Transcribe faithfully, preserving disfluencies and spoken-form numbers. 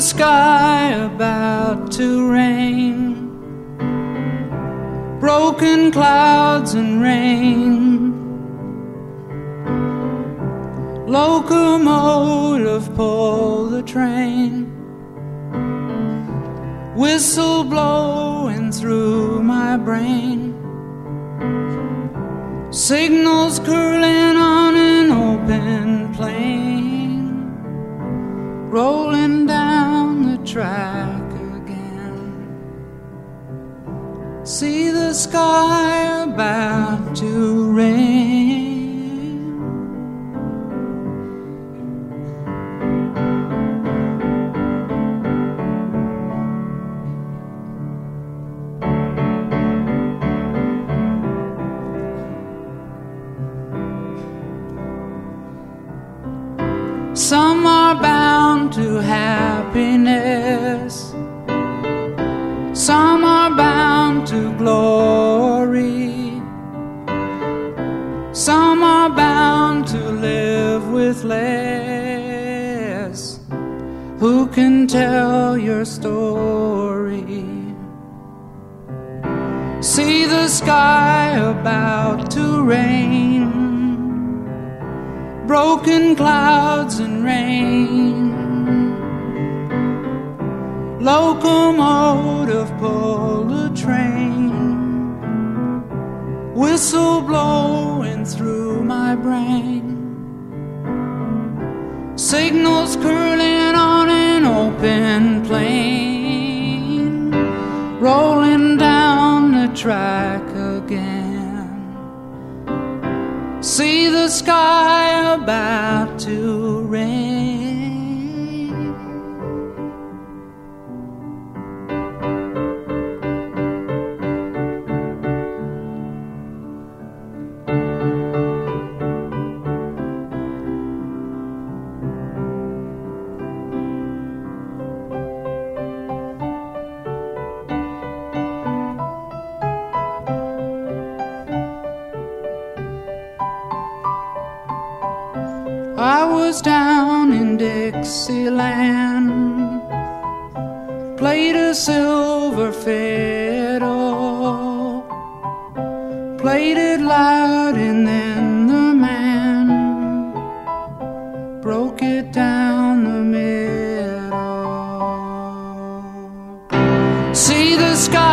sky about to rain, broken clouds and rain, locomotive pull the train, whistle blowing through my brain, signals curling on an open plain, rolling down the track again. See the sky about to rain. Some are bound to happiness, some are bound to glory, some are bound to live with less. Who can tell your story? See the sky about to rain, broken clouds and rain, locomotive pull the train, whistle blowing through my brain, signals curling on an open plain, rolling down the track again. See the sky about to rain. I was down in Dixieland, played a silver fiddle, played it loud, and then the man broke it down the middle. See the sky